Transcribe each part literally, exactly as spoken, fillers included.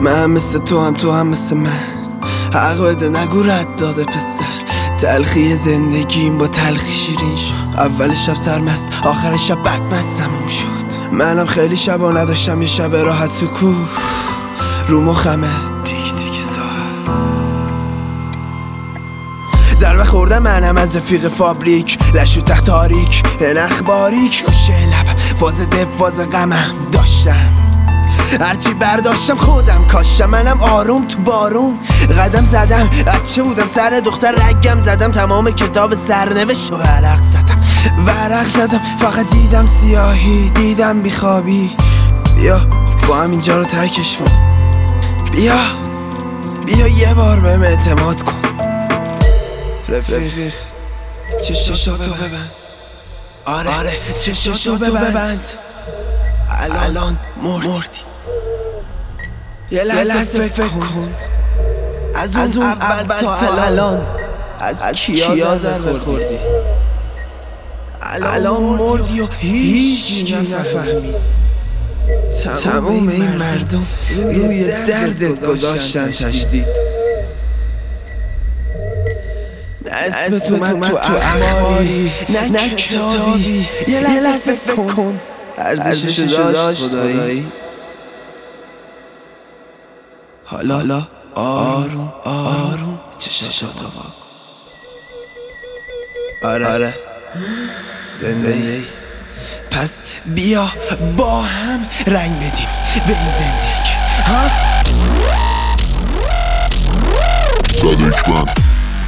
من مثل تو هم تو هم مثل من، حق بده نگو رد داده پسر. تلخی زندگیم با تلخی شیرین شد. اول شب سرمست، آخر شب بدمست تموم شد. منم خیلی شبا نداشتم، یه شب راحت سکوت رو مخمه تیک تیک ساعت. ضربه خوردم منم از رفیق فابریک، لشو تخت تاریک نخ باریک. گوشه لب واز دب واز غمم داشتم، هرچی برداشتم خودم کاشتم. منم آروم تو بارون قدم زدم، بچه بودم سر دختر رگم زدم. تمام کتاب سرنوشت و ورق زدم ورق زدم. فقط دیدم سیاهی، دیدم بیخوابی. بیا با هم اینجا رو ترکش کن، بیا بیا یه بار بهم اعتماد کن. رفیق چشاشاتو ببند، آره, آره. چشاشاتو ببند. الان مردی. یه لحظه فکر کن، از اون, از اون اول تا, تا الان از, از کیا ضربه خوردی. الان مردی و هیچ نفهمید. تموم این مردم روی دردت گذاشتن تشدید. اسم تو اومد تو اخباری نه کتابی. یه لحظه فکر کن، ارزشش داشت خدایی. حالا آروم آروم چشاشاتو واکن. آره آره زندگی. پس بیا با هم رنگ بدیم به این زندگی. ها صدیقمند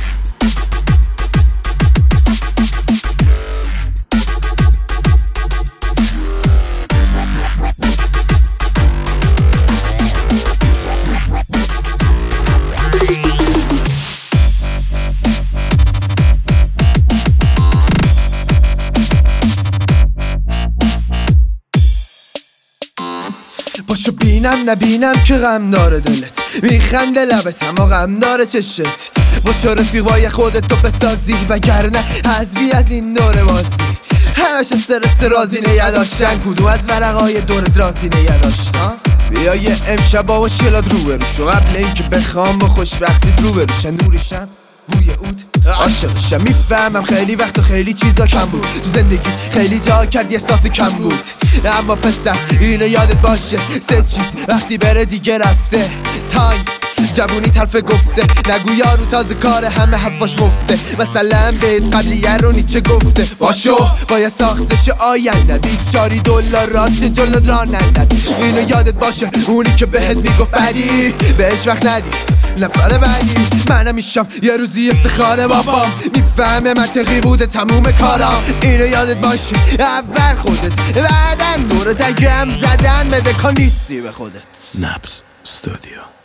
پاشو بینم نبینم که غم داره دلت، میخنده لبت اما غم داره چشت. پاشو رفیقای خودت تو بسازی، وگرنه حذفی از این دوره بازی. همش استرس رازی نگه داشتن، کدوم از ورقای دور درازی نگه داشتن. بیا یه امشب با شلاد رو بروشو، قبل این که بخوام با خوشبختی رو بروشن. نورشم بوی عود عاشقشم، میفهمم خیلی وقت و خیلی چیزا کم بود تو زندگی، خیلی جا کردی احساس کم بود. اما پسر اینو یادت باشه، سه چیز وقتی بره دیگه رفته. تایم جوونی تلفه گفته، نگو یارو تازه کار همه حرفاش مفته. مثلا بهت قبلیه رو نیچه گفته، باشو باید ساختش آینده. بیچاری دلارات جلو را نندد. اینو یادت باشه، اونی که بهت میگفت بدی بهش وقت ندی. نفر بعدی منم میشم یه روزی افتخار بابام، میفهمه منطقی بوده تموم کارام. اینو یادت باشه اول خودت، بعدن دور دگم زدن بده کن نیستی به خودت. نبض استودیو.